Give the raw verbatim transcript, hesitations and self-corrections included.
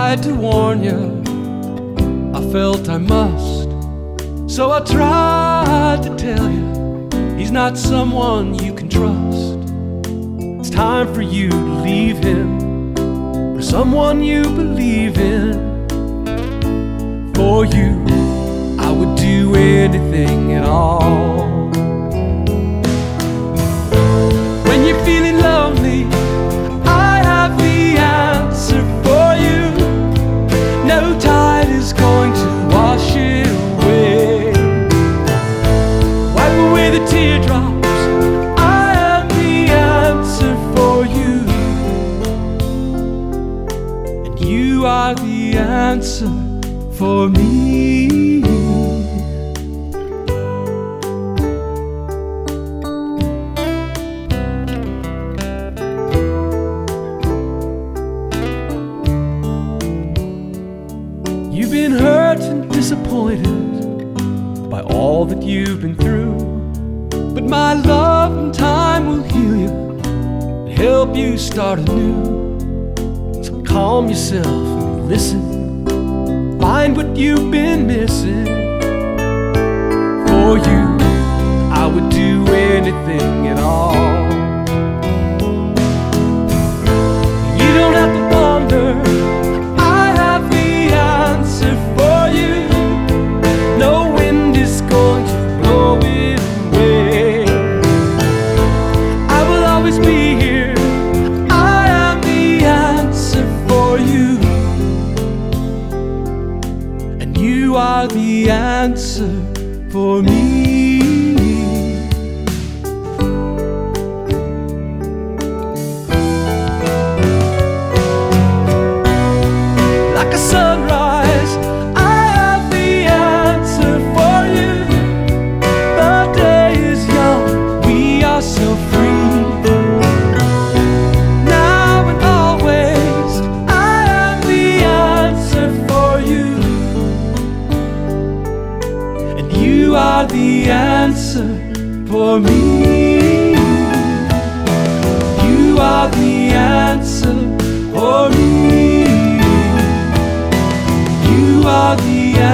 tried to warn you, I felt I must. So I tried to tell you, he's not someone you can trust. It's time for you to leave him for someone you believe in. For you, I would do anything at all. When you're feeling lonely, I have the answer for you. No tide is going to wash it away. Wipe away the teardrops, I have the answer for you. And you are the answer for me. You've been hurt and disappointed by all that you've been through, but my love and time will heal you and help you start anew. So calm yourself and listen, find what you've been missing. For you, I would do anything at all. You don't have to wonder, I have the answer for you. No wind is going to blow it away. I will always be here, I am the answer for you. You are the answer for me. Like a sunrise, I have the answer for you. The day is young, we are so free. Now and always, I am the answer for you. You are the answer for me. You are the answer for me. You are the answer.